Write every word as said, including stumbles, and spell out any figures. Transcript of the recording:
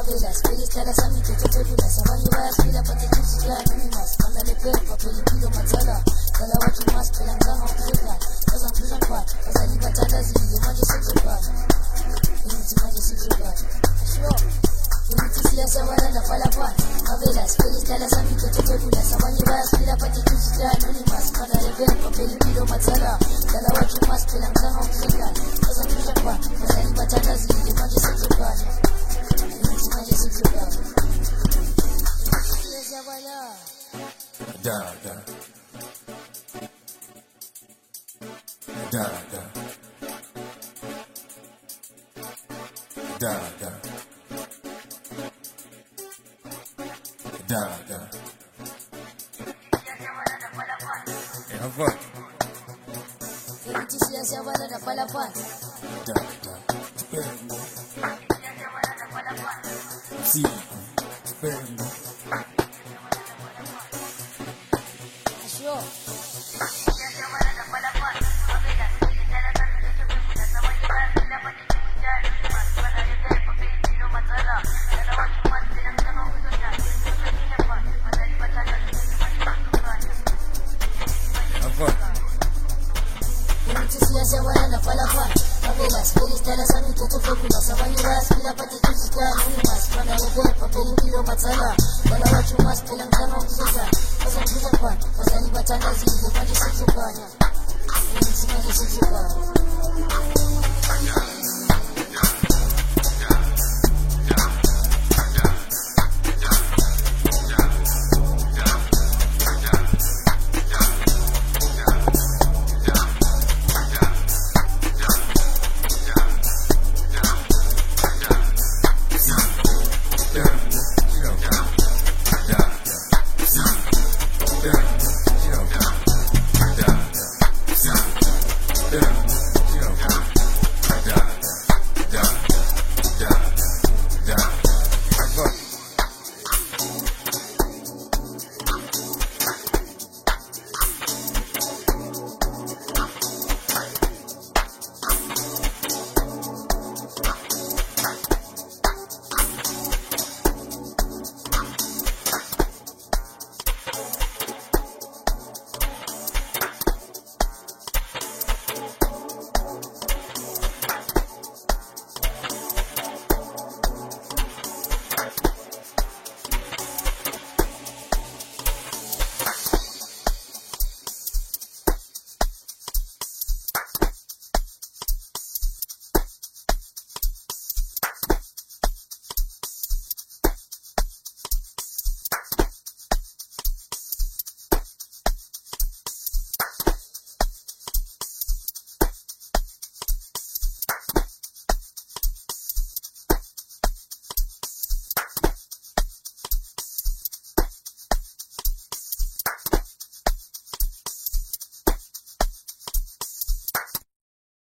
favelas, feliz cada samito, todo lunas, avanivas, pila patetusica, anónimas, mándale perpa, pelipilo, matzala, cada watu más, pelangama, kuzuka, kazan kuzan kwa, kazali batalazi, limaje seksuka, initi maje seksuka, ashio, initi siasa wala na falafan, favelas, feliz cada samito, todo lunas, avanivas, pila patetusica, anónimas, mándale perpa, pelipilo, matzala, cada watu más, pelangama, kuzuka, kazan kuzan kwa, kazali batalazi, limaje seksuka, Da da da da da da da da. É a voz. Siasa wala na palapan. Da da. Sim. Perno. Ashio. Siasa wala na palapan. Favelas, feliz cada samito, todo lunas, avanivas, pila patetusica, anónimas, mándale perpa, pelipilo, matzala, cada watu más, pelangama, kuzuka, kazan kuzan kwa, kazali batalazi, limaje seksuka, initi maje seksuka. Yeah.